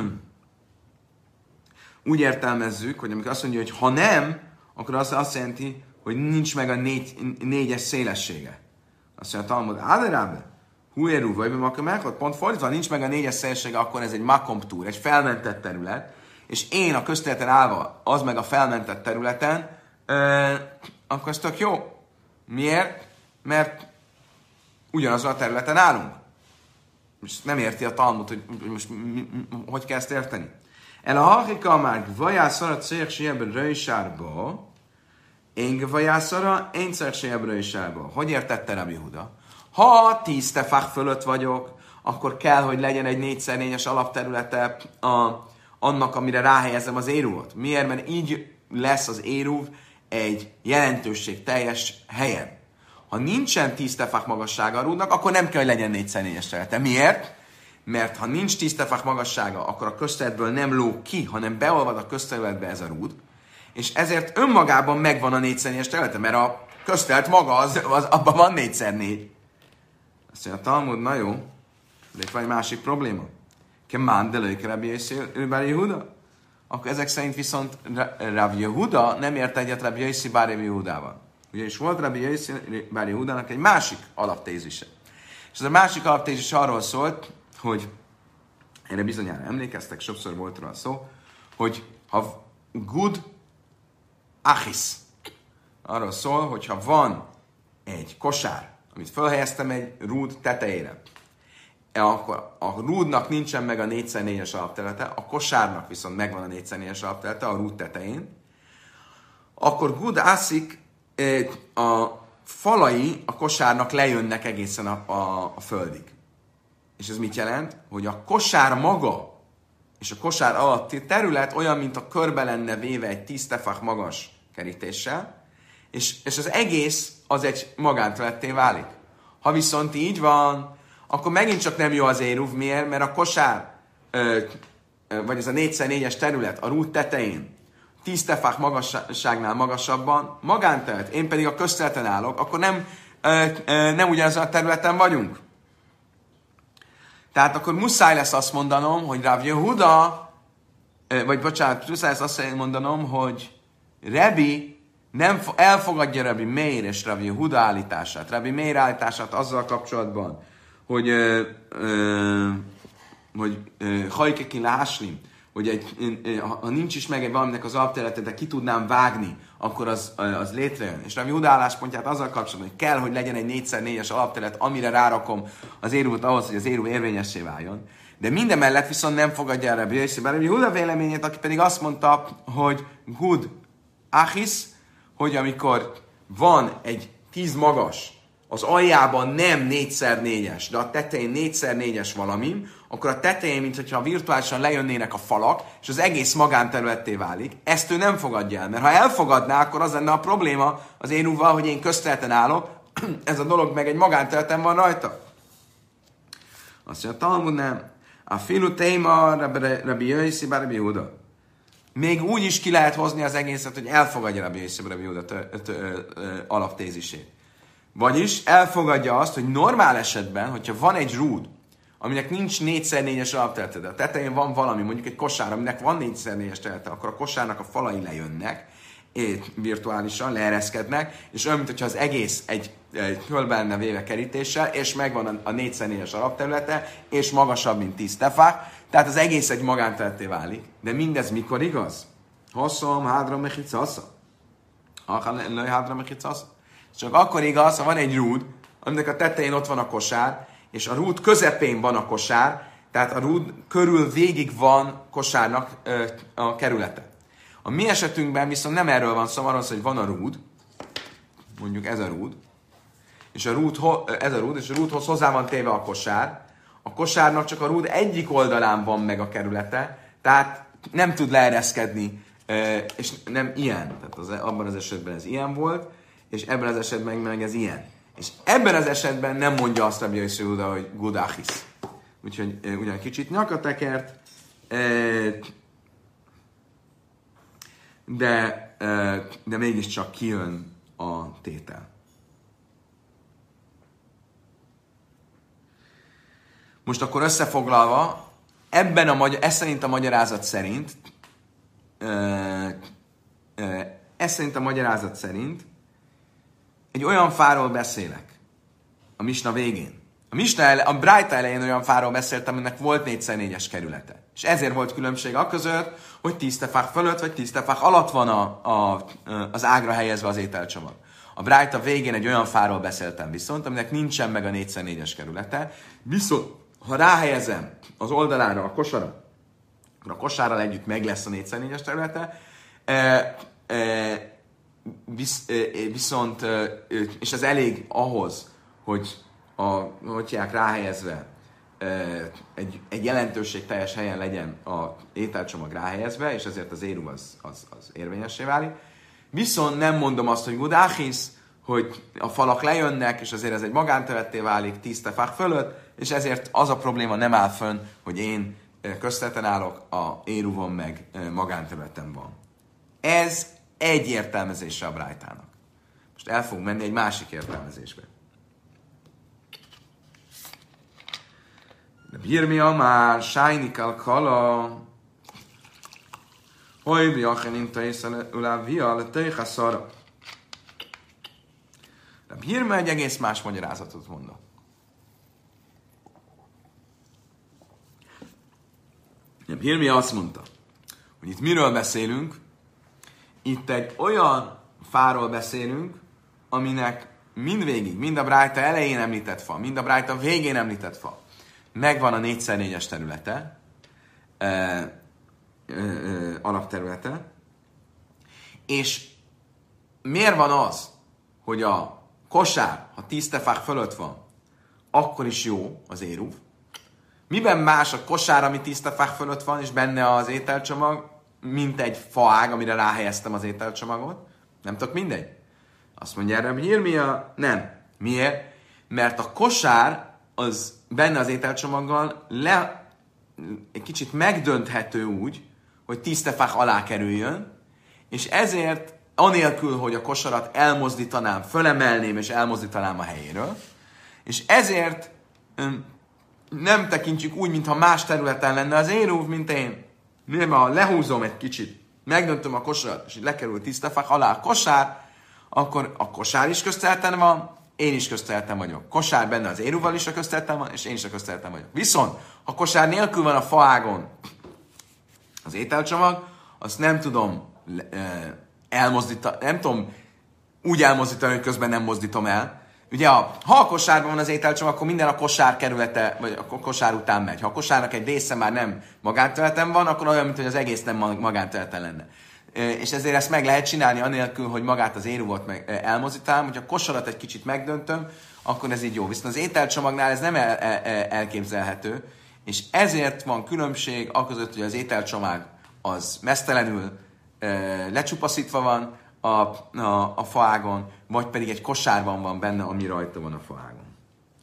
úgy értelmezzük, hogy amikor azt mondja, hogy ha nem, akkor az azt jelenti, hogy nincs meg a négy, négyes szélessége. Azt mondja, Talmud, áderábe, hú éruv, vagy makom elhott, pont fordítva, nincs meg a négyes szélessége, akkor ez egy makomtúr, egy felmentett terület, és én a közterületen állva, az meg a felmentett területen, euh, akkor ez tök jó. Miért? Mert ugyanazon a területen állunk. Most nem érti a Talmud, hogy most hogy kell ezt érteni. El a hachika már gvajászara cél siebben röjsárba, én gvajászara, én cél siebben röjsárba. Hogy értette Rabbi Yehuda? Ha tíz tefach fölött vagyok, akkor kell, hogy legyen egy négyszer négyes alapterülete a annak, amire ráhelyezem az éruvot. Miért? Mert így lesz az éruv egy jelentőség teljes helyen. Ha nincsen tíz tefach magassága a rúdnak, akkor nem kell, hogy legyen négyszer négyes területe. Miért? Mert ha nincs tíz tefach magassága, akkor a közterületből nem lóg ki, hanem beolvad a közterületbe ez a rúd, és ezért önmagában megvan a négyszer négyes területe, mert a köztelt maga, az, az, abban van négyszer négy. Azt mondja, a Talmud, na jó, de itt van egy másik probléma. Kemán, de lők Rabbi Yossi Bar Yehuda. Akkor ezek szerint viszont Rabbi Yehuda nem ért egyet Rabbi Yossi Bar Yehudával. Ugyanis volt Rabbi Yossi Bar Yehudának egy másik alaptézise. És ez a másik alaptézis arról szólt, hogy erre bizonyára emlékeztek, sokszor volt róla szó, hogy ha good achis, arról szól, hogyha van egy kosár, amit felhelyeztem egy rúd tetejére, akkor a rúdnak nincsen meg a négyszer négyes alapterülete, a kosárnak viszont megvan a négyszer négyes alapterülete a rúd tetején, akkor good asik a falai a kosárnak lejönnek egészen a, a, a földig. És ez mit jelent? Hogy a kosár maga és a kosár alatti terület olyan, mint a körbe lenne véve egy tíz tefach magas kerítéssel, és, és az egész az egy magánterületté válik. Ha viszont így van, akkor megint csak nem jó az éruv. Miért? Mert a kosár, ö, ö, vagy ez a négyszer négyes terület a rút tetején tíz tefach magasságnál magasabban magánterület, én pedig a közterületen állok, akkor nem, ö, ö, nem ugyanazon a területen vagyunk. Tehát akkor muszáj lesz azt mondanom, hogy Rav Yehuda, vagy bocsánat, muszáj lesz azt mondanom, hogy Rebi nem elfogadja Rabbi Meir és Rabbi Yehuda állítását. Rabbi Meir állítását azzal kapcsolatban, hogy ö, ö, hogy hajkekin leháslim, hogy egy, ha nincs is meg egy valaminek az alapterülete, de ki tudnám vágni, akkor az, az létrejön. És Rabbi Yehuda álláspontját azzal kapcsolatban, hogy kell, hogy legyen egy négyszer négyes alapterület, amire rárakom az érúvat ahhoz, hogy az érú érvényessé váljon. De minden mellett viszont nem fogadja el Rabbi Yossi Bar Yehuda véleményét, aki pedig azt mondta, hogy good achis, hogy amikor van egy tíz magas, az aljában nem négyszer négyes, de a tetején négyszer négyes valami, akkor a tetején, mintha virtuálisan lejönnének a falak, és az egész magánterületté válik. Ezt ő nem fogadja el, mert ha elfogadná, akkor az lenne a probléma az én úval, hogy én közterületen állok, ez a dolog meg egy magánterületen van rajta. Azt mondja, Talmud nem. A filu téma Rabbi Yossi Bar Yehuda. Még úgy is ki lehet hozni az egészet, hogy elfogadja Rabbi Yossi Bar Yehuda alaptézisét. Vagyis elfogadja azt, hogy normál esetben, hogyha van egy rúd, aminek nincs négyszer négyes alapterülete, de a tetején van valami, mondjuk egy kosár, aminek van négyszer négyes területe, akkor a kosárnak a falai lejönnek, és virtuálisan leereszkednek, és olyan, mintha az egész egy, egy körbe lenne véve kerítéssel, és megvan a négyszer négyes alapterülete, és magasabb, mint tíz tefák, tehát az egész egy magánterületté válik. De mindez mikor igaz? Hosszom, hádra, mechicasza. Lőj, hádra, mechicasza. Csak akkor igaz, ha van egy rúd, aminek a tetején ott van a kosár, és a rúd közepén van a kosár, tehát a rúd körül végig van kosárnak ö, a kerülete. A mi esetünkben viszont nem erről van szó, arról, hogy van a rúd, mondjuk ez a rúd, és a rúd, ez a rúd, és a rúdhoz hozzá van téve a kosár, a kosárnak csak a rúd egyik oldalán van meg a kerülete, tehát nem tud leereszkedni, és nem ilyen. Tehát az, abban az esetben ez ilyen volt, és ebben az esetben meg ez ilyen. És ebben az esetben nem mondja azt Rabbi Yossi Yehuda, hogy good achis. Úgyhogy ugyan kicsit nyakatekert, de, de mégiscsak kijön a tétel. Most akkor összefoglalva, ebben a magyar, ez szerint a magyarázat szerint, ez szerint a magyarázat szerint egy olyan fáról beszélek a misna végén. A misna ele, a Brájta elején olyan fáról beszéltem, aminek volt négyszer négyes kerülete. És ezért volt különbség a között, hogy tíz tefák fölött, vagy tíz tefák alatt van a, a, az ágra helyezve az ételcsomag. A Brájta végén egy olyan fáról beszéltem viszont, aminek nincsen meg a négyszer négyes kerülete. Viszont, ha ráhelyezem az oldalára a kosara, akkor a kosárral együtt meg lesz a négyszer négyes területe, e, e, visz, e, viszont, e, és ez elég ahhoz, hogy a, hogy hívják, ráhelyezve e, egy, egy jelentőség teljes helyen legyen a ételcsomag ráhelyezve, és ezért az éru az, az, az érvényessé válik. Viszont nem mondom azt, hogy good achis, hogy a falak lejönnek, és azért ez egy magánterületté válik tíz tefák fölött, és ezért az a probléma nem áll fönn, hogy én közterületen állok, a éruvon meg magánterületen van. Ez egy értelmezése a Brájtának. Most el fogunk menni egy másik értelmezésbe. De Birmia már sájnikal kala, hogy biachen inta észre ulá via, le tejha szara. De Birmia egy egész más magyarázatot mondott. De Birmia azt mondta, hogy itt miről beszélünk? Itt egy olyan fáról beszélünk, aminek mindvégig, mind a brájta elején említett fa, mind a brájta végén említett fa, megvan a négyszer négyes területe, ö, ö, ö, alapterülete, és miért van az, hogy a kosár, ha tíz tefák fölött van, akkor is jó az éruv? Miben más a kosár, ami tíz tefák fölött van, és benne az ételcsomag, mint egy faág, amire ráhelyeztem az ételcsomagot? Nem tudok, mindegy. Azt mondja erre, hogy Irmia, nem. Miért? Mert a kosár az benne az ételcsomaggal le, egy kicsit megdönthető úgy, hogy tíz tefák alá kerüljön, és ezért anélkül, hogy a kosarat elmozdítanám, fölemelném és elmozdítanám a helyéről, és ezért öm, nem tekintjük úgy, mintha más területen lenne az éruv, mint én. Miért? Ha lehúzom egy kicsit, megdöntöm a kosarat, és így lekerül tíz tefák alá a kosár, akkor a kosár is köztelten van, én is köztelten vagyok. Kosár benne az érúval is a köztelten van, és én is a köztelten vagyok. Viszont, ha kosár nélkül van a faágon az ételcsomag, azt nem tudom elmozdítani, nem tudom úgy elmozdítani, hogy közben nem mozdítom el. Ugye, ha a kosárban van az ételcsomag, akkor minden a kosár kerülete, vagy a kosár után megy. Ha a kosárnak egy része már nem magánterületen van, akkor olyan, mint hogy az egész nem magánterületen lenne. És ezért ezt meg lehet csinálni anélkül, hogy magát az éruvot elmozdítálom, hogyha a kosarat egy kicsit megdöntöm, akkor ez így jó. Viszont az ételcsomagnál ez nem el, el, elképzelhető, és ezért van különbség aközött, hogy az ételcsomag az mesztelenül e, lecsupaszítva van a, a, a faágon, vagy pedig egy kosárban van benne, ami rajta van a faágon.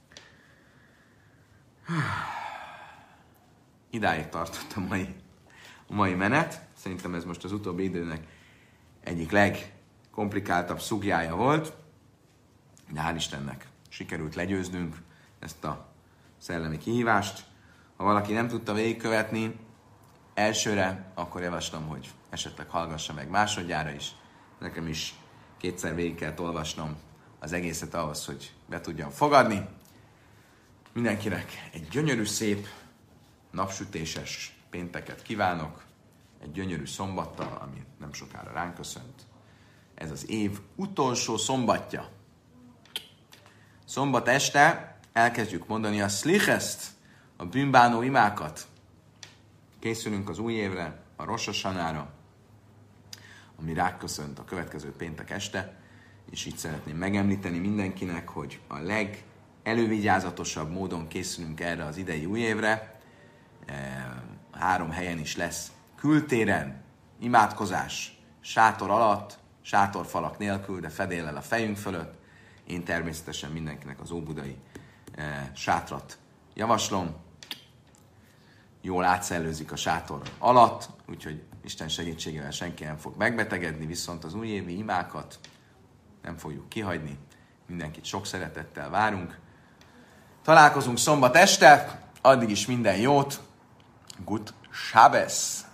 Idáig tartott a mai, a mai menet. Szerintem ez most az utóbbi időnek egyik legkomplikáltabb szugjája volt, de hál' Istennek sikerült legyőznünk ezt a szellemi kihívást. Ha valaki nem tudta végigkövetni elsőre, akkor javaslom, hogy esetleg hallgassa meg másodjára is. Nekem is kétszer végig kellett olvasnom az egészet ahhoz, hogy be tudjam fogadni. Mindenkinek egy gyönyörű, szép, napsütéses pénteket kívánok, egy gyönyörű szombattal, ami nem sokára ránk köszönt. Ez az év utolsó szombatja. Szombat este elkezdjük mondani a szlicheszt, a bűnbánó imákat. Készülünk az új évre, a Rosh Hashanára, ami ránk köszönt a következő péntek este, és így szeretném megemlíteni mindenkinek, hogy a legelővigyázatosabb módon készülünk erre az idei új évre. Három helyen is lesz kültéren, imádkozás, sátor alatt, sátorfalak nélkül, de fedéllel a fejünk fölött. Én természetesen mindenkinek az óbudai e, sátrat javaslom. Jól átszellőzik a sátor alatt, úgyhogy Isten segítségével senki nem fog megbetegedni, viszont az újévi imákat nem fogjuk kihagyni. Mindenkit sok szeretettel várunk. Találkozunk szombat este, addig is minden jót. Gut Shabbos!